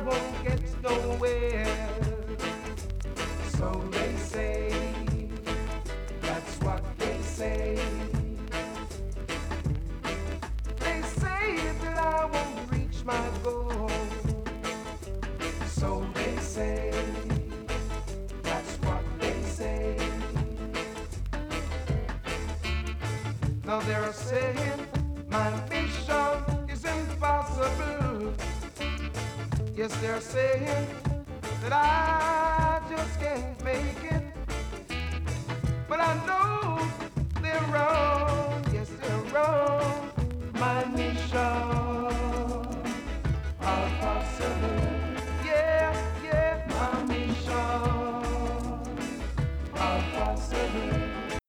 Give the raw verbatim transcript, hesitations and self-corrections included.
won't get nowhere. So they say, that's what they say. They say that I won't reach my goal. So they say, that's what they say. Now they're saying my mission is impossible. Yes, they're saying that I just can't make it. But I know